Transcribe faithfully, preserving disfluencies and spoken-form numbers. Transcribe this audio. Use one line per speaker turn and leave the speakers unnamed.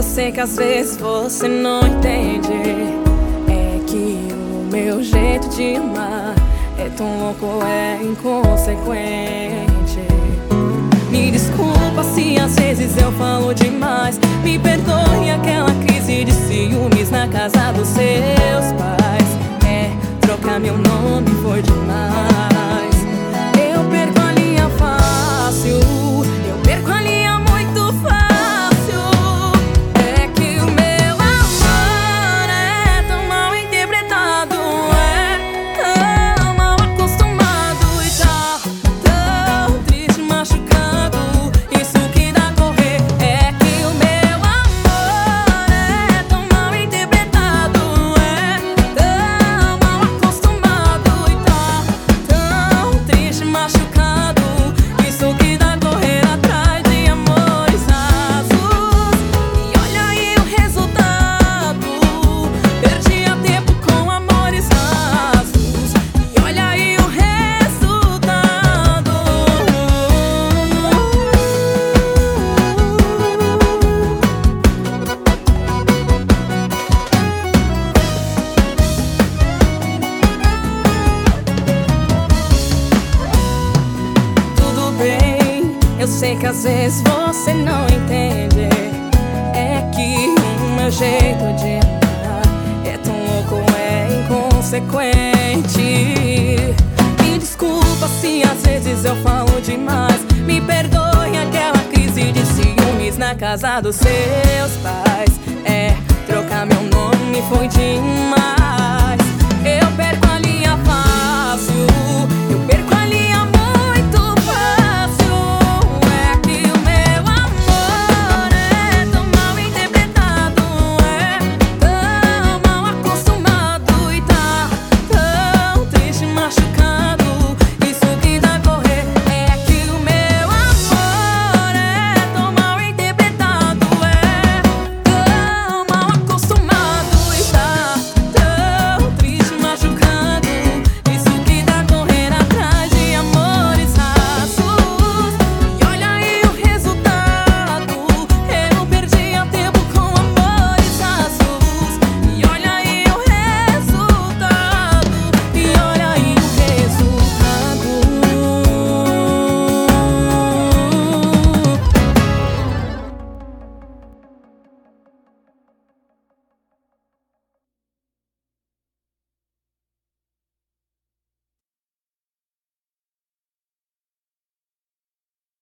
sei que às vezes você não entende. É que o meu jeito de amar é tão louco, é inconsequente. Me desculpa se às vezes eu falo demais. Me perdoe aquela crise de ciúmes na casa dos seus pais. É, trocar meu nome foi demais. Eu perco a linha fácil, eu perco a linha muito fácil. É que o meu amor é tão mal interpretado, é tão mal acostumado e tá tão triste, machucado. Isso que dá correr. É que o meu amor é tão mal interpretado, é tão mal acostumado e tá tão triste, machucado. Isso que dá correr atrás de amores rasos. E olha aí o resultado. Perdia tempo com amores rasos. E olha aí o resultado. Tudo bem, eu sei que às vezes você não entende. É que o meu jeito de amar é tão louco, é inconsequente. Me desculpa se às vezes eu falo demais. Me perdoe aquela crise de ciúmes na casa dos seus pais. É, trocar meu nome foi demais.